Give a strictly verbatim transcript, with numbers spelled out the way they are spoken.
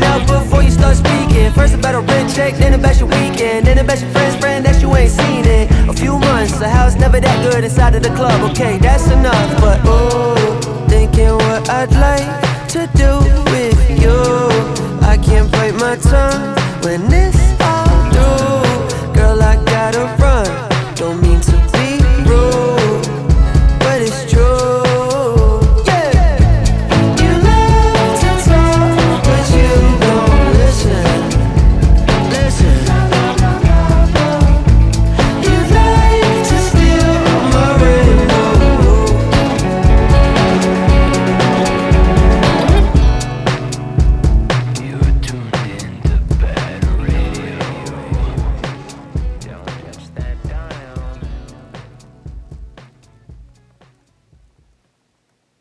out before you start speaking. First about a rent check, then about your weekend, then about your friend's friend that you ain't seen in a few months. A house never that good inside of the club, okay, that's enough. But ooh, thinking what I'd like to do with you. I can't bite my tongue